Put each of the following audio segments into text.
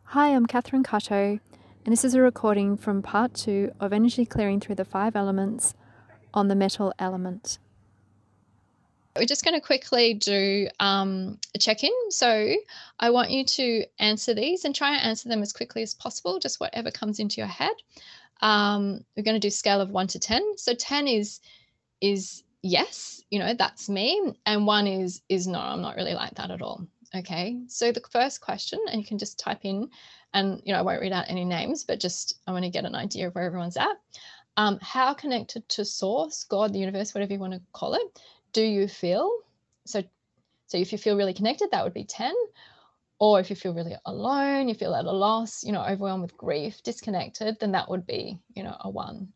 Hi, I'm Catherine Cutto, and this is a recording from part 2 of Energy Clearing Through the 5 Elements on the metal element. We're just going to quickly do a check-in. So I want you to answer these and try and answer them as quickly as possible, just whatever comes into your head. We're going to do scale of 1 to 10. So 10 is yes, that's me, and 1 is no, I'm not really like that at all. Okay, so the first question, and you can just type in, and I won't read out any names, but just I want to get an idea of where everyone's at. How connected to source, God, the universe, whatever you want to call it, do you feel? So if you feel really connected, that would be 10. Or if you feel really alone, you feel at a loss, overwhelmed with grief, disconnected, then that would be, a 1.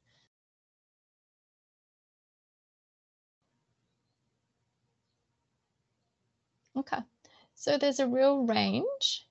Okay. So there's a real range.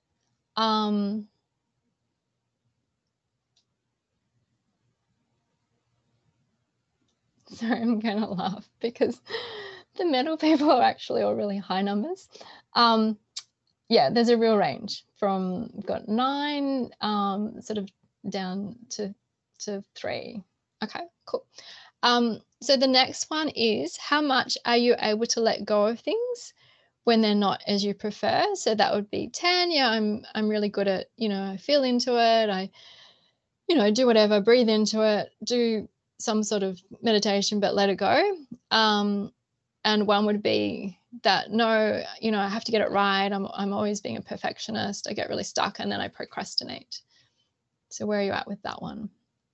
Sorry, I'm going to laugh because the metal people are actually all really high numbers. Yeah, there's a real range from, we've got 9 sort of down to 3. Okay, cool. So the next one is, how much are you able to let go of things when they're not as you prefer? So that would be 10. Yeah, I'm really good at, I feel into it. I, do whatever, breathe into it, do some sort of meditation, but let it go. And 1 would be that, no, I have to get it right. I'm always being a perfectionist. I get really stuck and then I procrastinate. So where are you at with that one?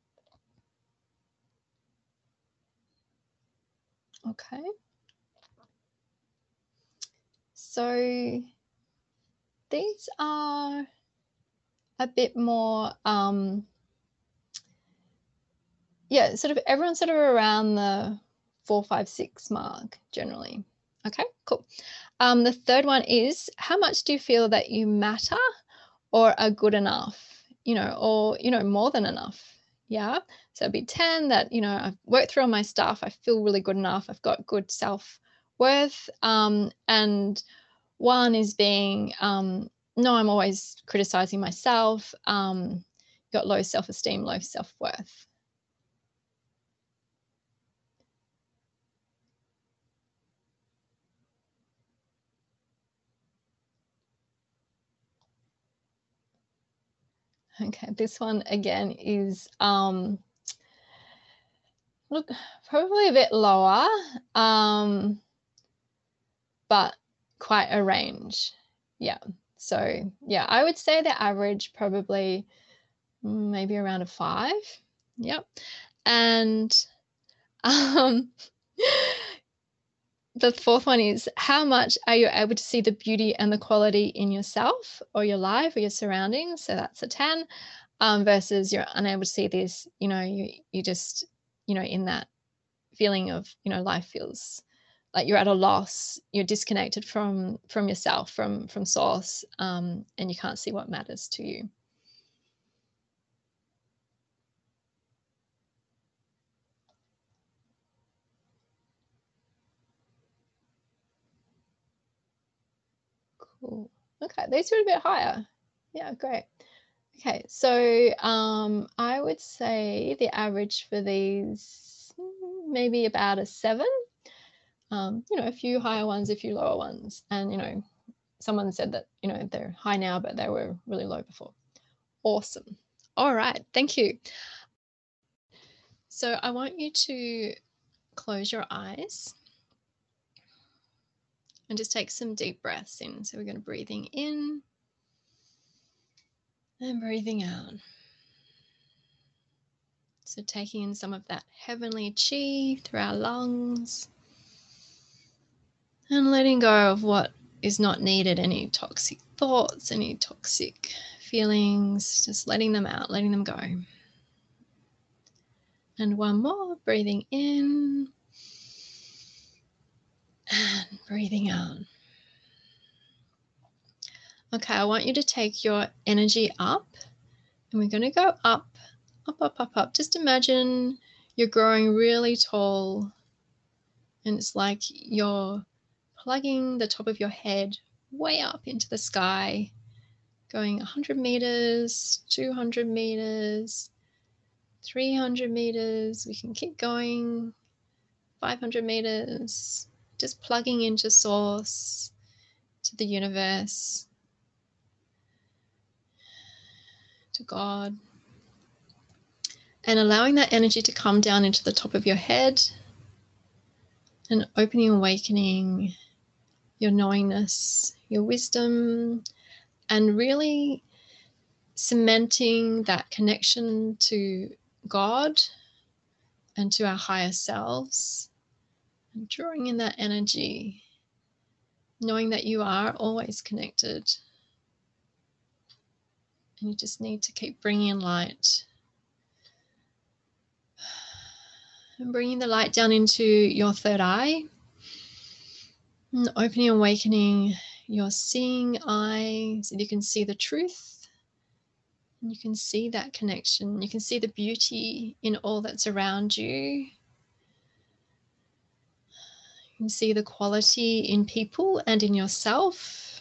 Okay. So these are a bit more, yeah, sort of everyone's sort of around the 4, 5, 6 mark generally. Okay, cool. The third one is, how much do you feel that you matter or are good enough, or, more than enough? Yeah. So it'd be 10 that, I've worked through all my stuff. I feel really good enough. I've got good self worth. And 1 is being, no, I'm always criticizing myself. Got low self esteem, low self worth. Okay. This one again is, look, probably a bit lower, but quite a range. Yeah. So, yeah, I would say the average probably maybe around a 5. Yep. And um, the fourth one is, how much are you able to see the beauty and the quality in yourself or your life or your surroundings? So that's a 10, versus you're unable to see this, you just, in that feeling of, life feels like you're at a loss, you're disconnected from yourself, from source, and you can't see what matters to you. Cool. Okay, these are a bit higher. Yeah, great. Okay, so I would say the average for these, maybe about a 7. A few higher ones, a few lower ones, and someone said that they're high now, but they were really low before. Awesome. All right, thank you. So I want you to close your eyes and just take some deep breaths in. So we're going to breathing in and breathing out. So taking in some of that heavenly chi through our lungs and letting go of what is not needed, any toxic thoughts, any toxic feelings, just letting them out, letting them go. And 1 more, breathing in and breathing out. Okay, I want you to take your energy up, and we're going to go up, up, up, up, up. Just imagine you're growing really tall, and it's like you're plugging the top of your head way up into the sky, going 100 meters, 200 meters, 300 meters. We can keep going, 500 meters, just plugging into source, to the universe, to God, and allowing that energy to come down into the top of your head and opening, awakening your knowingness, your wisdom, and really cementing that connection to God and to our higher selves, and drawing in that energy, knowing that you are always connected, and you just need to keep bringing in light. And bringing the light down into your third eye, and opening and awakening your seeing eye so you can see the truth, and you can see that connection. You can see the beauty in all that's around you. You can see the quality in people and in yourself,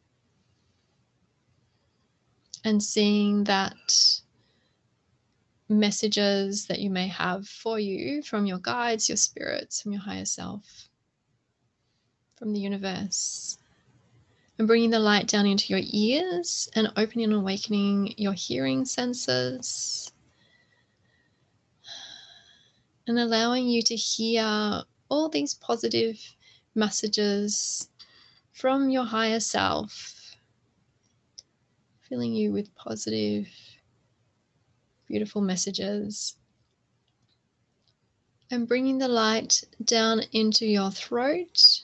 and seeing that messages that you may have for you from your guides, your spirits, from your higher self, from the universe. And bringing the light down into your ears and opening and awakening your hearing senses, and allowing you to hear all these positive messages from your higher self, filling you with positive, beautiful messages. And bringing the light down into your throat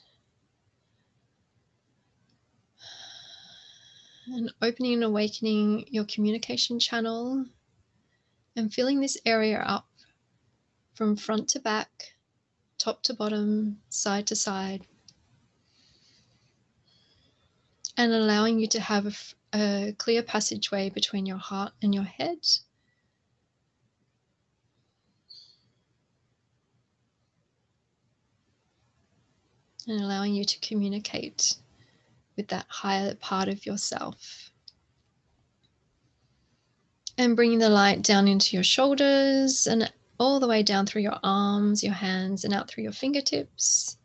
and opening and awakening your communication channel, and filling this area up from front to back, top to bottom, side to side, and allowing you to have a clear passageway between your heart and your head. And allowing you to communicate with that higher part of yourself. And bringing the light down into your shoulders and all the way down through your arms, your hands, and out through your fingertips.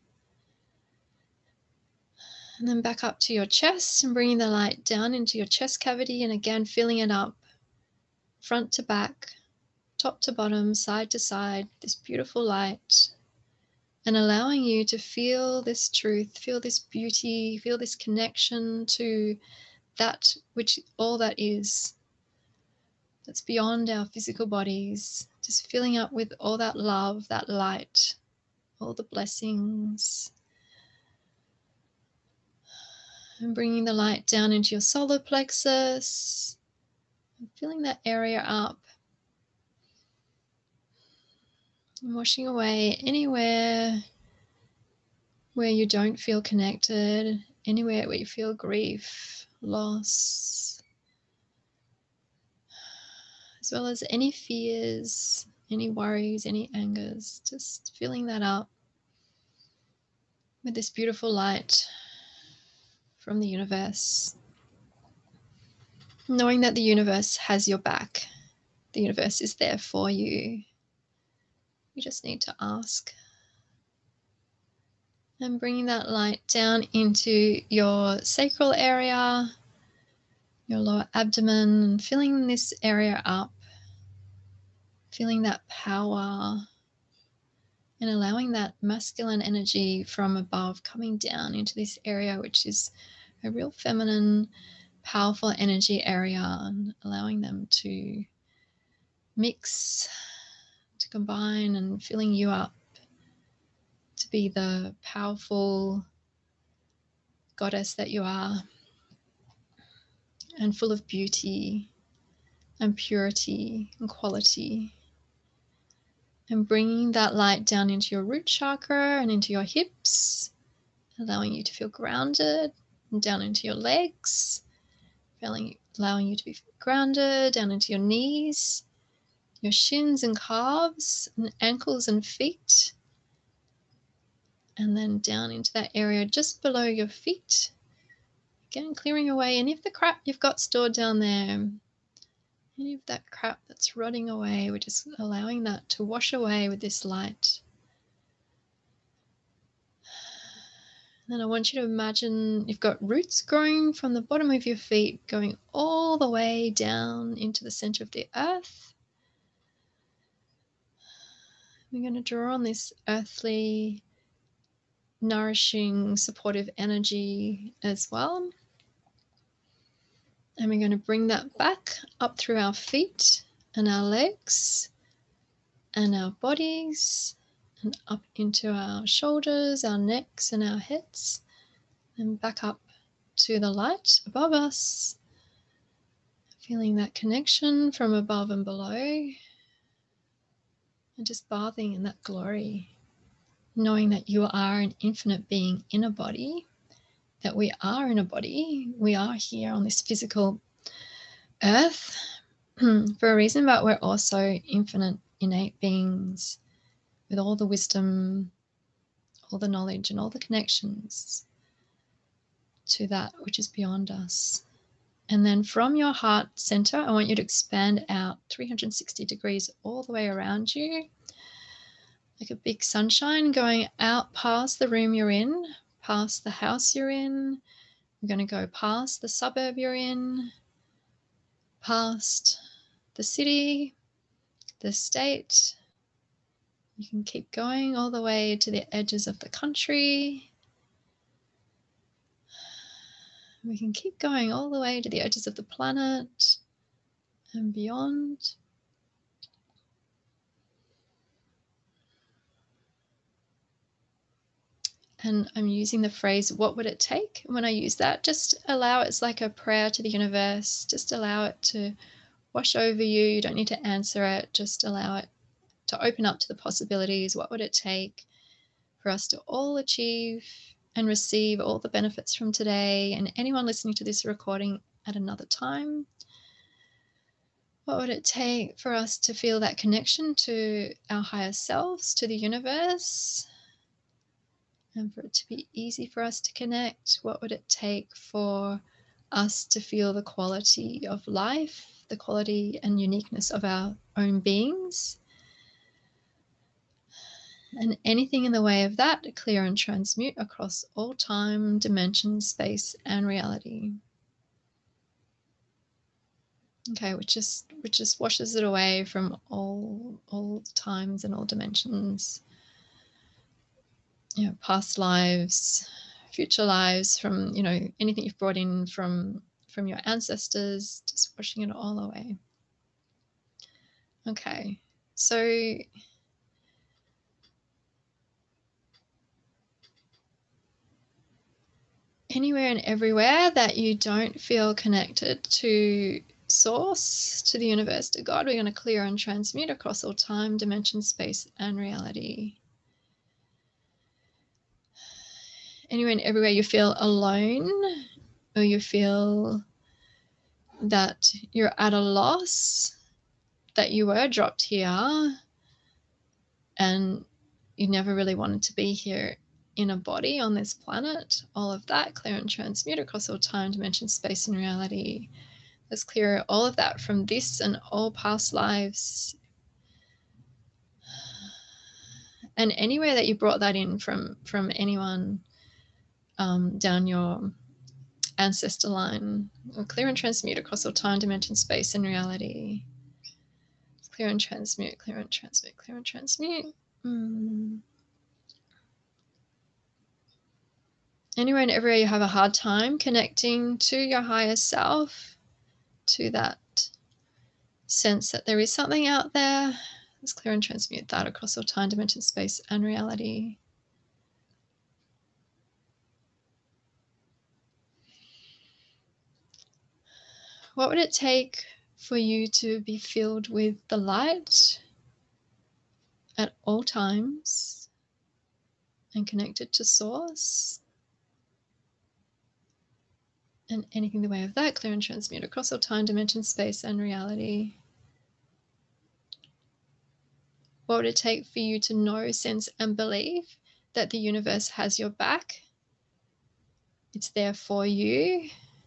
And then back up to your chest, and bringing the light down into your chest cavity, and again filling it up front to back, top to bottom, side to side, this beautiful light. And allowing you to feel this truth, feel this beauty, feel this connection to that which all that is, that's beyond our physical bodies, just filling up with all that love, that light, all the blessings. And bringing the light down into your solar plexus, and filling that area up, and washing away anywhere where you don't feel connected, anywhere where you feel grief, loss, as well as any fears, any worries, any angers, just filling that up with this beautiful light from the universe. Knowing that the universe has your back. The universe is there for you. You just need to ask. And bringing that light down into your sacral area, your lower abdomen, and filling this area up, feeling that power, and allowing that masculine energy from above coming down into this area, which is a real feminine, powerful energy area, and allowing them to mix, to combine, and filling you up to be the powerful goddess that you are, and full of beauty and purity and quality. And bringing that light down into your root chakra and into your hips, allowing you to feel grounded, and down into your legs, allowing you to be grounded, down into your knees, your shins and calves, and ankles and feet, and then down into that area just below your feet, Again, clearing away any of the crap you've got stored down there. Any of that crap that's rotting away, we're just allowing that to wash away with this light. And then I want you to imagine you've got roots growing from the bottom of your feet, going all the way down into the center of the earth. We're going to draw on this earthly, nourishing, supportive energy as well. And we're going to bring that back up through our feet and our legs and our bodies and up into our shoulders, our necks and our heads, and back up to the light above us. Feeling that connection from above and below, and just bathing in that glory, knowing that you are an infinite being in a body, that we are in a body. We are here on this physical earth for a reason, but we're also infinite, innate beings with all the wisdom, all the knowledge, and all the connections to that which is beyond us. And then from your heart center, I want you to expand out 360 degrees all the way around you, like a big sunshine going out past the room you're in, past the house you're in. You're going to go past the suburb you're in, past the city, the state. You can keep going all the way to the edges of the country. We can keep going all the way to the edges of the planet and beyond. And I'm using the phrase, what would it take? When I use that, just allow it. It's like a prayer to the universe. Just allow it to wash over you. You don't need to answer it. Just allow it to open up to the possibilities. What would it take for us to all achieve and receive all the benefits from today, and anyone listening to this recording at another time? What would it take for us to feel that connection to our higher selves, to the universe, and for it to be easy for us to connect? What would it take for us to feel the quality of life, the quality and uniqueness of our own beings? And anything in the way of that, clear and transmute across all time, dimension, space, and reality. Okay, which just washes it away from all times and all dimensions. Past lives, future lives, from anything you've brought in from your ancestors, just washing it all away. Okay, so anywhere and everywhere that you don't feel connected to source, to the universe, to God, we're going to clear and transmute across all time, dimension, space, and reality. Anywhere and everywhere you feel alone, or you feel that you're at a loss, that you were dropped here and you never really wanted to be here in a body on this planet, all of that, clear and transmute across all time, dimension, space, and reality. Let's clear all of that from this and all past lives. And anywhere that you brought that in from anyone down your ancestor line, we'll clear and transmute across all time, dimension, space, and reality. Clear and transmute, clear and transmute, clear and transmute. Anywhere and everywhere you have a hard time connecting to your higher self, to that sense that there is something out there, let's clear and transmute that across all time, dimension, space, and reality. What would it take for you to be filled with the light at all times and connected to source? And anything in the way of that, clear and transmute across all time, dimension, space, and reality. What would it take for you to know, sense, and believe that the universe has your back It's there for you.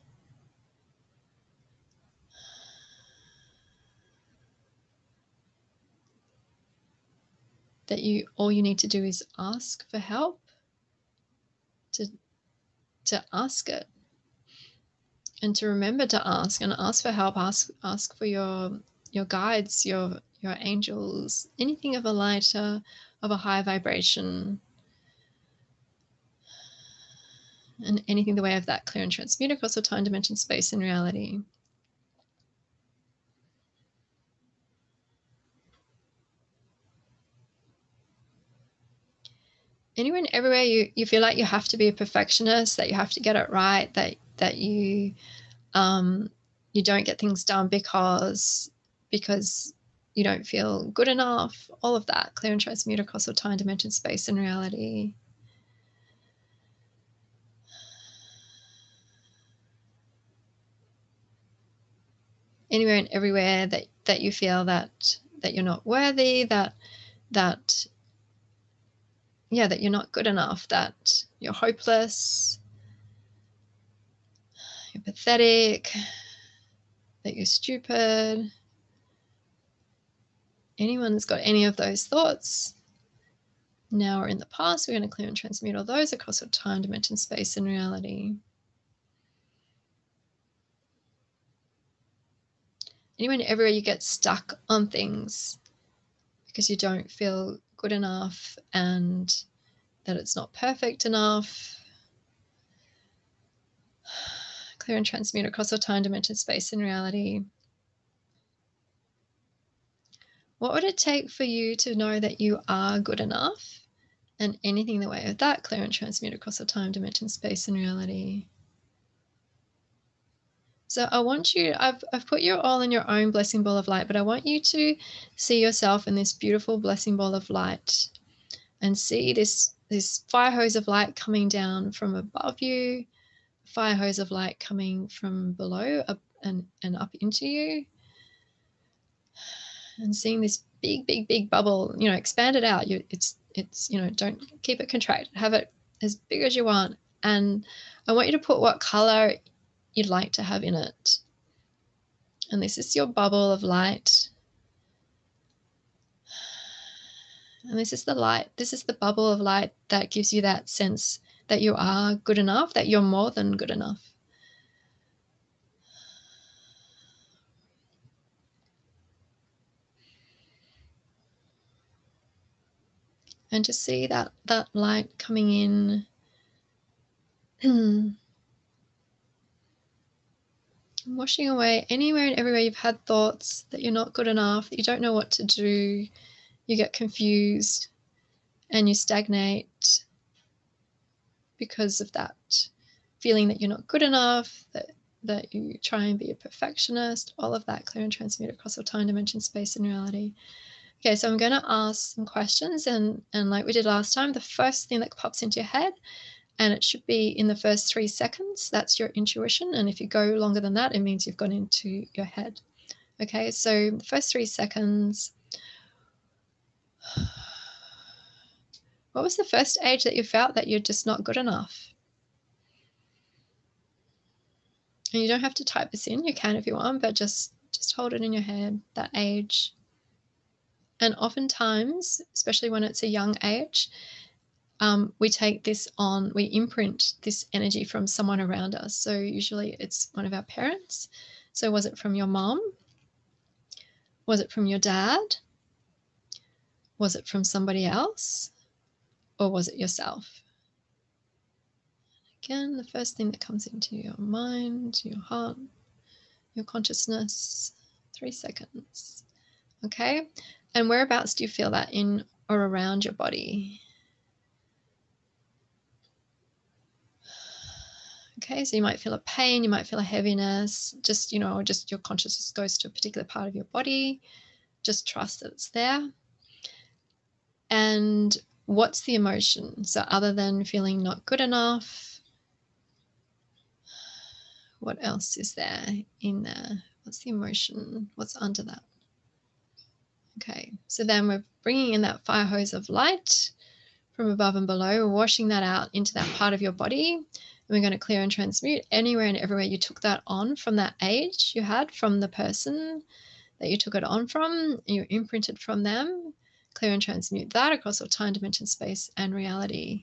That all you need to do is ask for help, to ask it, and to remember to ask for help. Ask for your guides, your angels, anything of a lighter, of a higher vibration, and anything the way of that clear and transmute across all time, dimension, space, and reality. Anywhere and everywhere you feel like you have to be a perfectionist, that you have to get it right, that you you don't get things done because you don't feel good enough, all of that, clear and transmute across all time, dimension, space, and reality. Anywhere and everywhere that you feel that you're not worthy, that you're not good enough, that you're hopeless, you're pathetic, that you're stupid. Anyone's got any of those thoughts now or in the past, we're going to clear and transmute all those across all time, dimension, space, and reality. Anywhere and everywhere you get stuck on things because you don't feel good enough and that it's not perfect enough, clear and transmute across all time, dimension, space, and reality. What would it take for you to know that you are good enough? And anything in the way of that, clear and transmute across all time, dimension, space, and reality. So I want you, I've put you all in your own blessing ball of light, but I want you to see yourself in this beautiful blessing ball of light and see this fire hose of light coming down from above you, fire hose of light coming from below up and up into you, and seeing this big bubble, expand it out. It's don't keep it contracted, have it as big as you want. And I want you to put what color you'd like to have in it. And this is your bubble of light. And this is the light, this is the bubble of light that gives you that sense that you are good enough, that you're more than good enough. And just see that light coming in. Washing away anywhere and everywhere you've had thoughts that you're not good enough, that you don't know what to do, you get confused and you stagnate because of that feeling that you're not good enough, that you try and be a perfectionist, all of that, clear and transmute across all time, dimension, space, and reality. Okay, so I'm going to ask some questions, and like we did last time, the first thing that pops into your head, and it should be in the first 3 seconds, that's your intuition. And if you go longer than that, it means you've gone into your head. Okay, so the first 3 seconds. What was the first age that you felt that you're just not good enough? And you don't have to type this in, you can if you want, but just hold it in your head, that age. And oftentimes, especially when it's a young age, we take this on, we imprint this energy from someone around us. So usually it's one of our parents. So was it from your mom? Was it from your dad? Was it from somebody else? Or was it yourself? Again, the first thing that comes into your mind, your heart, your consciousness, 3 seconds. Okay, and whereabouts do you feel that in or around your body? Okay, so you might feel a pain, you might feel a heaviness, just, or just your consciousness goes to a particular part of your body. Just trust that it's there. And what's the emotion? So other than feeling not good enough, what else is there in there? What's the emotion? What's under that? Okay, so then we're bringing in that fire hose of light from above and below. We're washing that out into that part of your body. we're going to clear and transmute anywhere and everywhere you took that on from that age you had, from the person that you took it on from, you imprinted from them. Clear and transmute that across all time, dimension, space, and reality.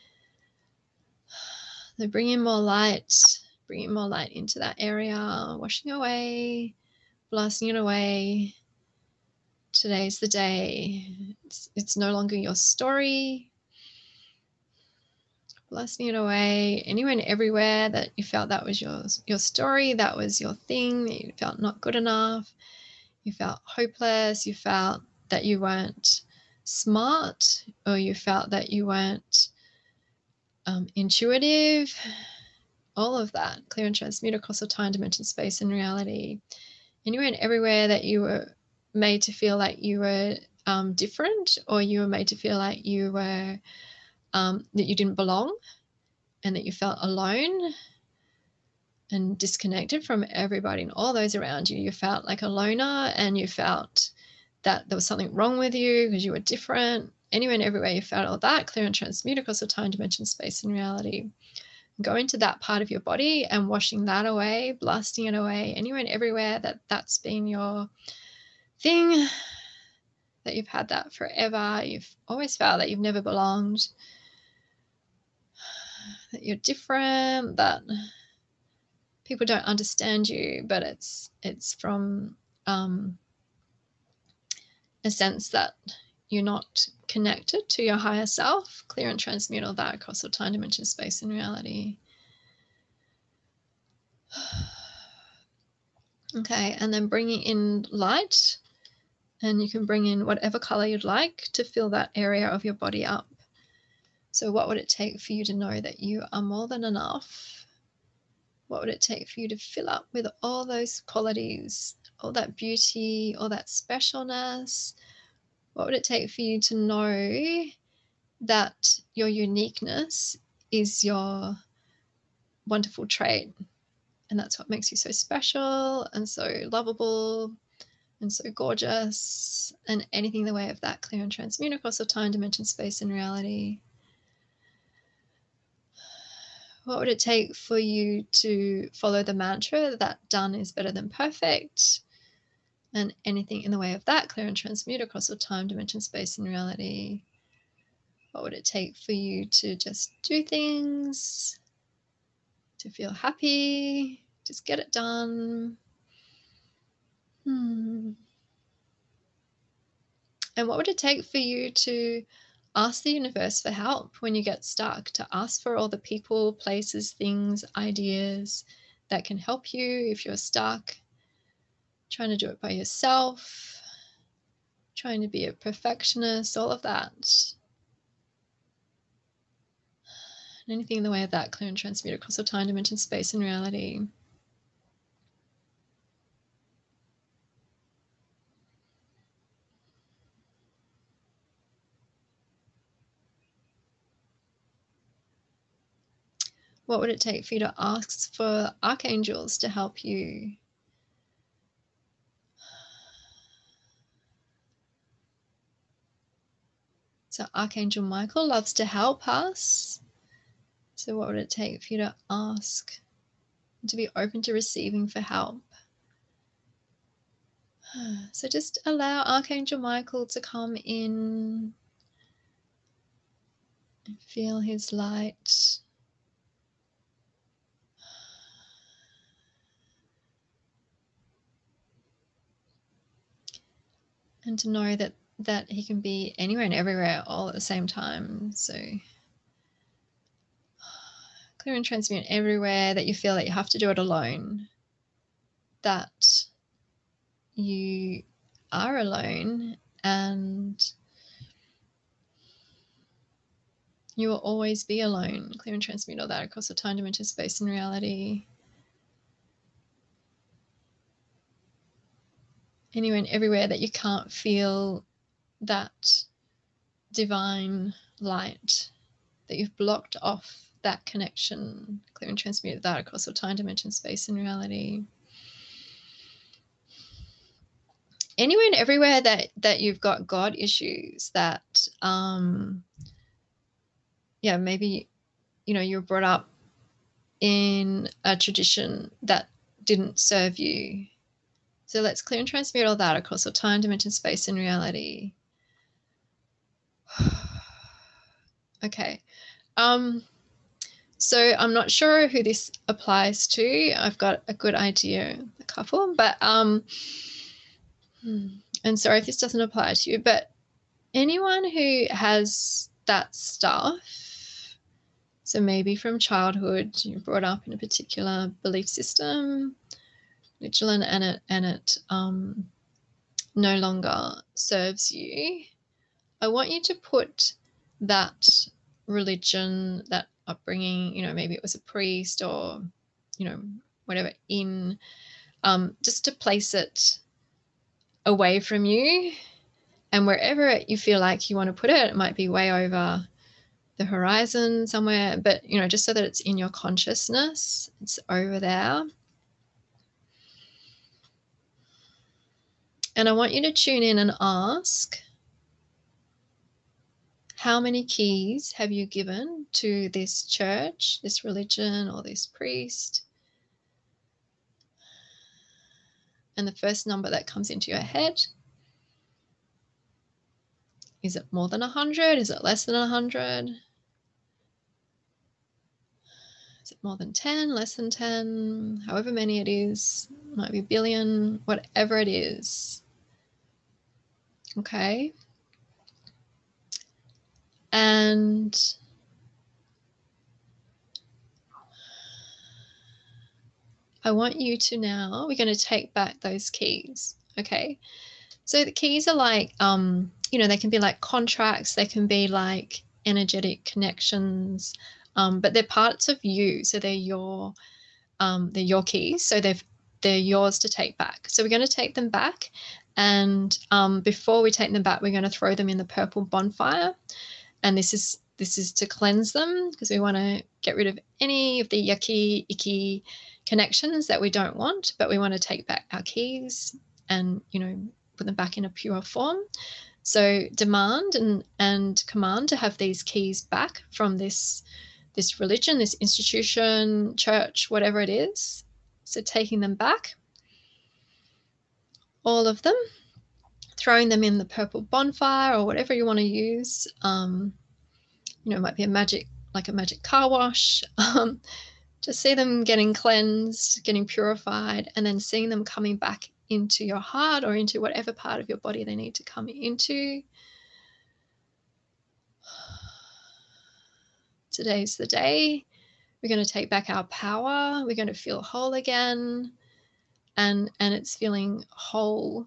So bring in more light into that area, washing away, blasting it away. Today's the day. It's no longer your story. Blasting it away anywhere and everywhere that you felt that was your story, that was your thing, that you felt not good enough, you felt hopeless, you felt that you weren't smart, or you felt that you weren't intuitive. All of that, clear and transmute across the time, dimension, space, and reality. Anywhere and everywhere that you were made to feel like you were different, or you were made to feel like you were that you didn't belong, and that you felt alone and disconnected from everybody and all those around you. You felt like a loner, and you felt that there was something wrong with you because you were different. Anywhere and everywhere you felt all that, clear and transmute across the time, dimension, space, and reality. Go into that part of your body and washing that away, blasting it away, anywhere and everywhere that's been your thing, that you've had that forever. You've always felt that you've never belonged, that you're different, that people don't understand you, but it's from a sense that you're not connected to your higher self. Clear and transmute all that across all time, dimension, space, and reality. Okay, and then bringing in light, and you can bring in whatever color you'd like to fill that area of your body up. So what would it take for you to know that you are more than enough? What would it take for you to fill up with all those qualities, all that beauty, all that specialness? What would it take for you to know that your uniqueness is your wonderful trait, and that's what makes you so special and so lovable and so gorgeous, and anything in the way of that, clear and transmute across the time, dimension, space, and reality? What would it take for you to follow the mantra that done is better than perfect, and anything in the way of that, clear and transmute across the time, dimension, space, and reality? What would it take for you to just do things, to feel happy, just get it done? And what would it take for you to ask the universe for help when you get stuck, to ask for all the people, places, things, ideas that can help you if you're stuck, trying to do it by yourself, trying to be a perfectionist, all of that? And anything in the way of that, clear and transmute across the time, dimension, space, and reality. What would it take for you to ask for archangels to help you? So Archangel Michael loves to help us. So what would it take for you to ask, to be open to receiving for help? So just allow Archangel Michael to come in and feel his light. And to know that he can be anywhere and everywhere all at the same time. So clear and transmute everywhere that you feel that you have to do it alone, that you are alone, and you will always be alone. Clear and transmute all that across the time, dimension, space, and reality. Anywhere and everywhere that you can't feel that divine light, that you've blocked off that connection, clear and transmute that across the time, dimension, space, and reality. Anywhere and everywhere that you've got God issues, that maybe you're brought up in a tradition that didn't serve you. So let's clear and transmute all that across all time, dimension, space, and reality. Okay. So I'm not sure who this applies to. I've got a good idea, a couple, but and sorry if this doesn't apply to you, but anyone who has that stuff, so maybe from childhood you're brought up in a particular belief system, religion, and it no longer serves you, I want you to put that religion, that upbringing, maybe it was a priest or, whatever, in just to place it away from you. And wherever you feel like you want to put it, it might be way over the horizon somewhere, but, just so that it's in your consciousness, it's over there. And I want you to tune in and ask, how many keys have you given to this church, this religion, or this priest? And the first number that comes into your head, is it more than 100? Is it less than 100? Is it more than 10, less than 10? However many it is, it might be a billion, whatever it is. Okay. And I want you to now, we're going to take back those keys. Okay. So the keys are like, they can be like contracts, they can be like energetic connections, but they're parts of you. So they're your keys. So they're yours to take back. So we're going to take them back. And before we take them back, we're going to throw them in the purple bonfire. And this is to cleanse them, because we want to get rid of any of the yucky, icky connections that we don't want, but we want to take back our keys and, put them back in a pure form. So demand and command to have these keys back from this religion, this institution, church, whatever it is. So taking them back, all of them, throwing them in the purple bonfire or whatever you want to use. It might be a magic car wash. Just see them getting cleansed, getting purified, and then seeing them coming back into your heart or into whatever part of your body they need to come into. Today's the day. We're going to take back our power. We're going to feel whole again. And it's feeling whole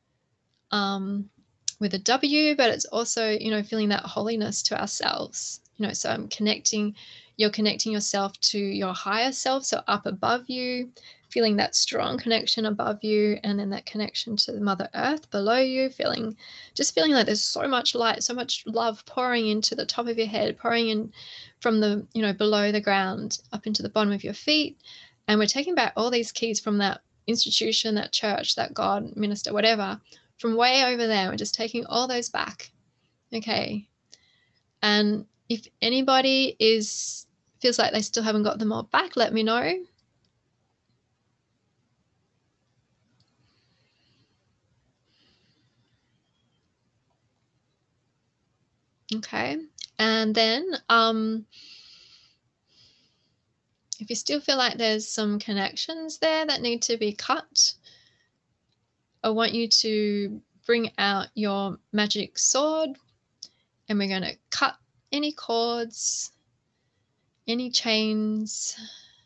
with a W, but it's also, feeling that holiness to ourselves. So you're connecting yourself to your higher self, so up above you, feeling that strong connection above you, and then that connection to Mother Earth below you, feeling like there's so much light, so much love pouring into the top of your head, pouring in from the, below the ground up into the bottom of your feet. And we're taking back all these keys from that institution, that church, that God, minister, whatever, from way over there. We're just taking all those back. Okay. And if anybody feels like they still haven't got them all back, let me know. Okay. And then if you still feel like there's some connections there that need to be cut, I want you to bring out your magic sword, and we're going to cut any cords, any chains,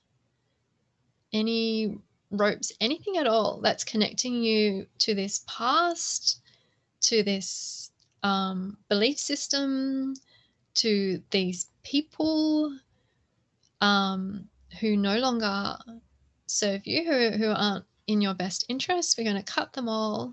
any ropes, anything at all that's connecting you to this past, to this belief system, to these people who no longer serve you, who aren't in your best interest. We're going to cut them all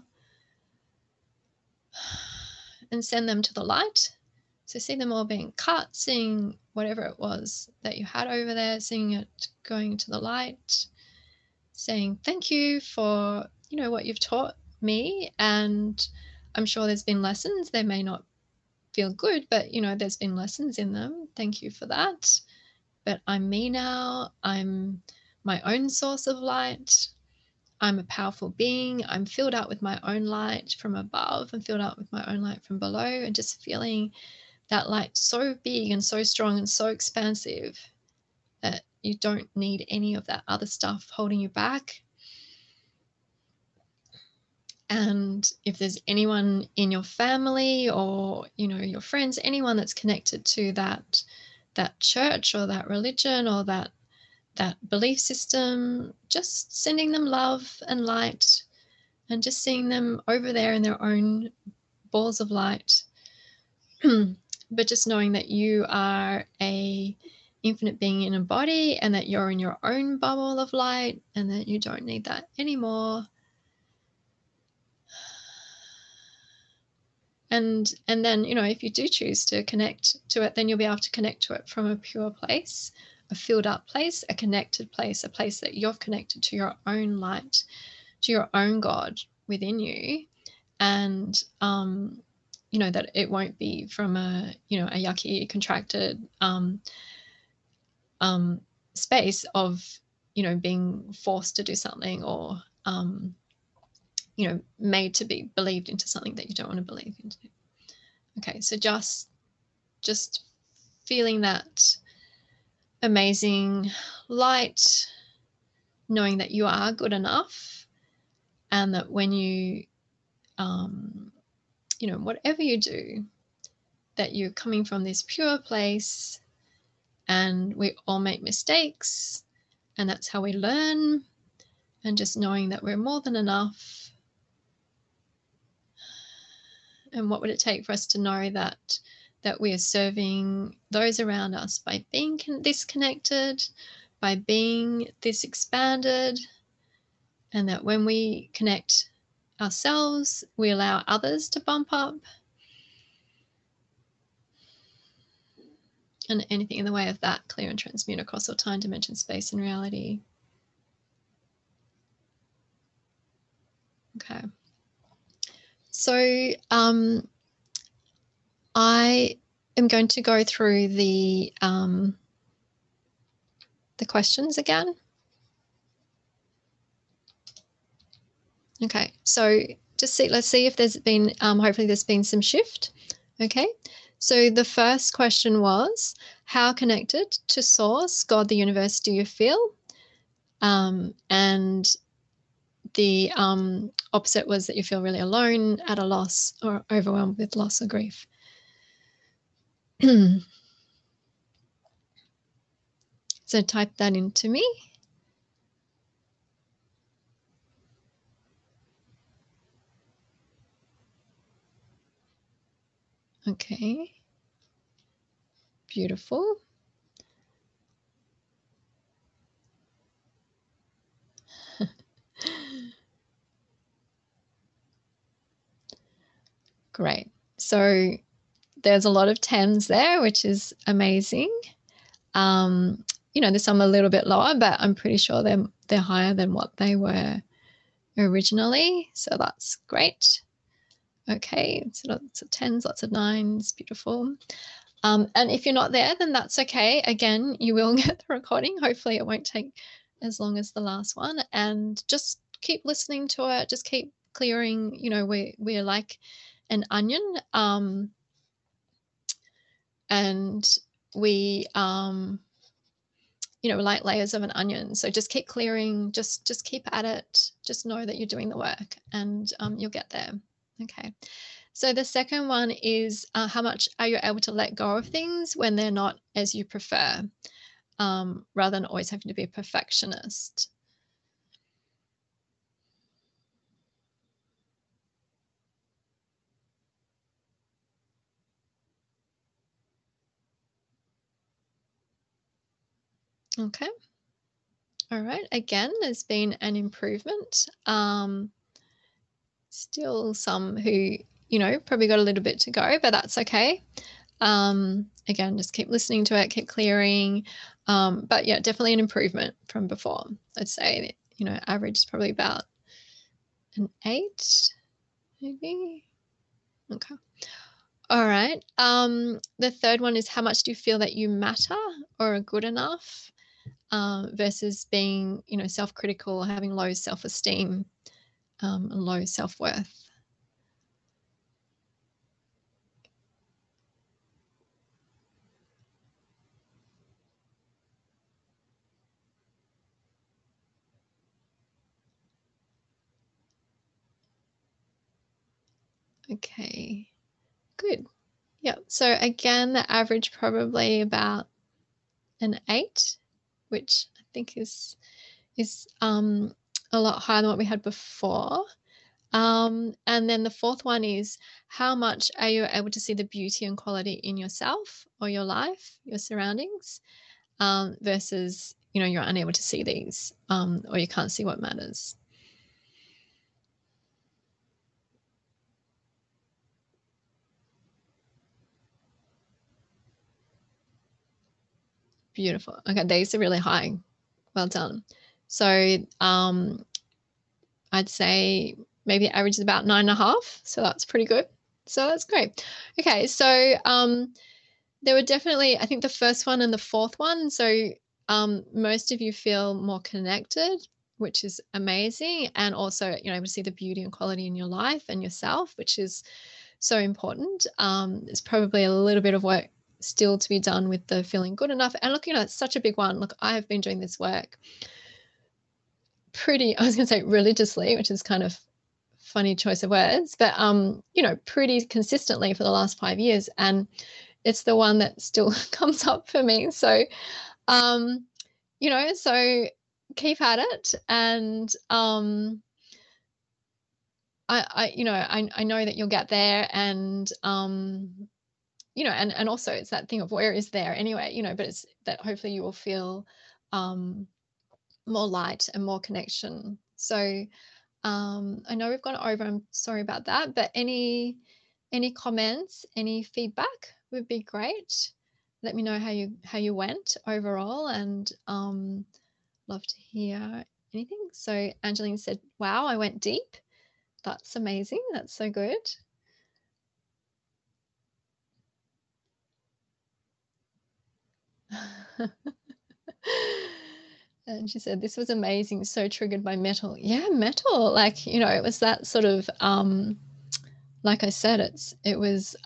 and send them to the light. So see them all being cut, seeing whatever it was that you had over there, seeing it going to the light, saying thank you for, what you've taught me. And I'm sure there's been lessons. They may not feel good, but, there's been lessons in them. Thank you for that. but I'm me now. I'm my own source of light. I'm a powerful being. I'm filled out with my own light from above and filled out with my own light from below, and just feeling that light so big and so strong and so expansive that you don't need any of that other stuff holding you back. And if there's anyone in your family or, your friends, anyone that's connected to that church or that religion or that belief system, just sending them love and light and just seeing them over there in their own balls of light. But just knowing that you are a infinite being in a body and that you're in your own bubble of light and that you don't need that anymore. And then, if you do choose to connect to it, then you'll be able to connect to it from a pure place, a filled up place, a connected place, a place that you've connected to your own light, to your own God within you. And, that it won't be from a yucky, contracted space of, being forced to do something or, made to be believed into something that you don't want to believe into. Okay, so just feeling that amazing light, knowing that you are good enough, and that when you, whatever you do, that you're coming from this pure place, and we all make mistakes, and that's how we learn, and just knowing that we're more than enough. And what would it take for us to know that we are serving those around us by being this connected, by being this expanded, and that when we connect ourselves, we allow others to bump up, and anything in the way of that, clear and transmute across all time, dimension, space, and reality. Okay. So I am going to go through the questions again. Okay, so let's see if there's been, hopefully there's been some shift. Okay, so the first question was, how connected to Source, God, the universe, do you feel? And the opposite was that you feel really alone, at a loss, or overwhelmed with loss or grief. So type that into me. Okay. Beautiful. Great. So there's a lot of 10s there, which is amazing. There's some a little bit lower, but I'm pretty sure they're higher than what they were originally. So that's great. Okay, so lots of 10s, lots of 9s, beautiful. And if you're not there, then that's okay. Again, you will get the recording. Hopefully it won't take as long as the last one. And just keep listening to it. Just keep clearing. We're like an onion. And we, like layers of an onion. So just keep clearing. Just keep at it. Just know that you're doing the work, and you'll get there. Okay. So the second one is, how much are you able to let go of things when they're not as you prefer, rather than always having to be a perfectionist? Okay. All right. Again, there's been an improvement. Still some who, probably got a little bit to go, but that's okay. Again, just keep listening to it, keep clearing. But yeah, definitely an improvement from before. I'd say, average is probably about an 8, maybe. Okay. All right. The third one is how much do you feel that you matter or are good enough, versus being, self-critical or having low self-esteem, and low self-worth. Okay, good. Yeah. So again, the average probably about an 8, which I think is a lot higher than what we had before. And then the fourth one is how much are you able to see the beauty and quality in yourself or your life, your surroundings, versus, you're unable to see these, or you can't see what matters. Beautiful. Okay, these are really high. Well done. So I'd say maybe average is about 9.5. So that's pretty good. So that's great. Okay, so there were definitely, I think the first one and the fourth one. So most of you feel more connected, which is amazing. And also, able to see the beauty and quality in your life and yourself, which is so important. There's probably a little bit of work still to be done with the feeling good enough. And look, it's such a big one. Look, I have been doing this work I was going to say religiously, which is kind of funny choice of words, but pretty consistently for the last 5 years, and it's the one that still comes up for me. So so keep at it, and I know that you'll get there, and and also it's that thing of where is there anyway, but it's that hopefully you will feel more light and more connection. So I know we've gone over. I'm sorry about that, but any comments, any feedback would be great. Let me know how you went overall, and love to hear anything. So Angeline said, "Wow, I went deep." That's amazing. That's so good. And she said, "This was amazing. So triggered by metal." Yeah, metal. Like, it was that sort of like I said, it was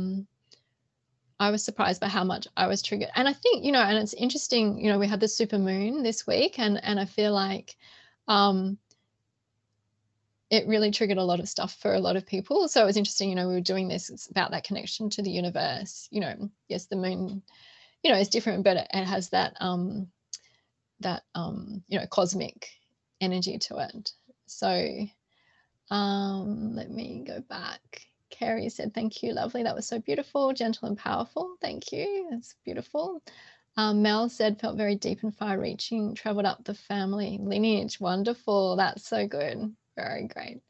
I was surprised by how much I was triggered. And I think, and it's interesting, we had the super moon this week, and I feel like it really triggered a lot of stuff for a lot of people. So it was interesting, we were doing this, it's about that connection to the universe. Yes, the moon, is different, but it has that cosmic energy to it. So let me go back. Carrie said, "Thank you, lovely. That was so beautiful, gentle and powerful." Thank you. That's beautiful. Mel said, "Felt very deep and far reaching, traveled up the family lineage." Wonderful. That's so good. Very great.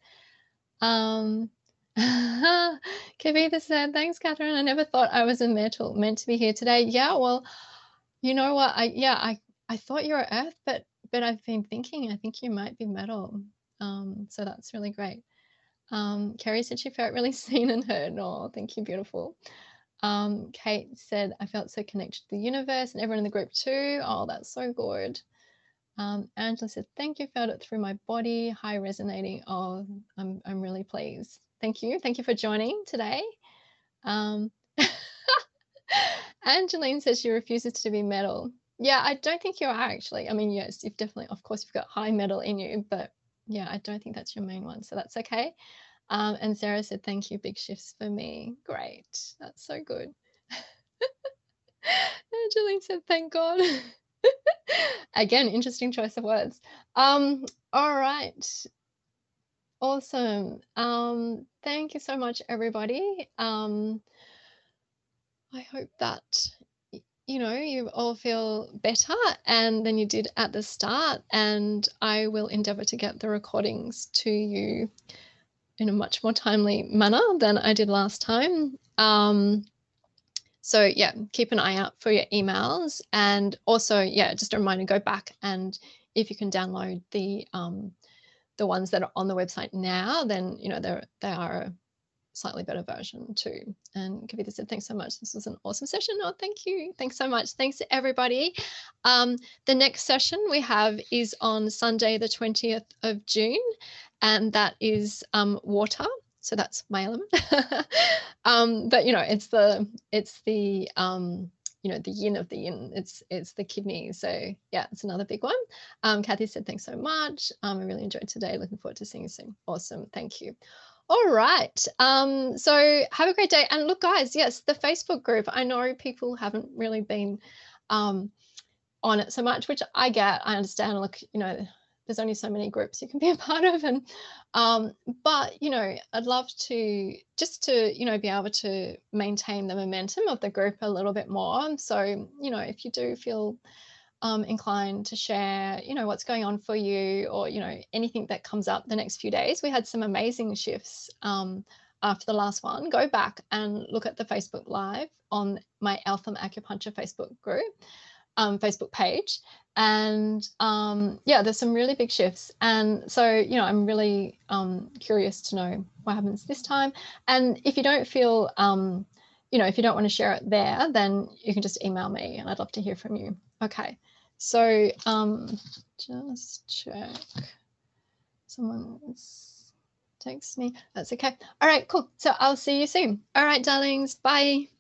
Kavitha said, "Thanks, Catherine. I never thought I was meant to be here today." Yeah, well, you know what? I thought you were Earth, but I've been thinking, I think you might be metal. So that's really great. Kerry said she felt really seen and heard. Oh, thank you, beautiful. Kate said, "I felt so connected to the universe and everyone in the group too." Oh, that's so good. Angela said, "Thank you, felt it through my body, high resonating." Oh, I'm really pleased. Thank you. Thank you for joining today. Angeline says she refuses to be metal. Yeah, I don't think you are actually. I mean, yes, you've definitely, of course, you've got high metal in you, but yeah, I don't think that's your main one. So that's okay. And Sarah said, "Thank you, big shifts for me." Great. That's so good. Angeline said, "Thank God." Again, interesting choice of words. All right. Awesome. Thank you so much, everybody. I hope that you all feel better and than you did at the start, and I will endeavor to get the recordings to you in a much more timely manner than I did last time. So yeah, keep an eye out for your emails, and also, yeah, just a reminder, go back, and if you can download the ones that are on the website now, then they are slightly better version too. And Kavita said, thanks so much. This was an awesome session. Oh, thank you. Thanks so much. Thanks to everybody. The next session we have is on Sunday, the 20th of June, and that is water. So that's my element. But it's the the yin of the yin. It's the kidney. So yeah, it's another big one. Kathy said, thanks so much. I really enjoyed today. Looking forward to seeing you soon. Awesome. Thank you. All right. So have a great day. And look, guys, yes, the Facebook group, I know people haven't really been on it so much, which I get, I understand. Look, there's only so many groups you can be a part of. And but I'd love to just to be able to maintain the momentum of the group a little bit more. So if you do feel inclined to share what's going on for you, or anything that comes up the next few days. We had some amazing shifts after the last one. Go back and look at the Facebook Live on my Eltham Acupuncture Facebook group, Facebook page, and yeah, there's some really big shifts. And so I'm really curious to know what happens this time. And if you don't feel if you don't want to share it there, then you can just email me and I'd love to hear from you. Okay, so just check. Someone's texted me. That's okay. All right, cool. So I'll see you soon. All right, darlings. Bye.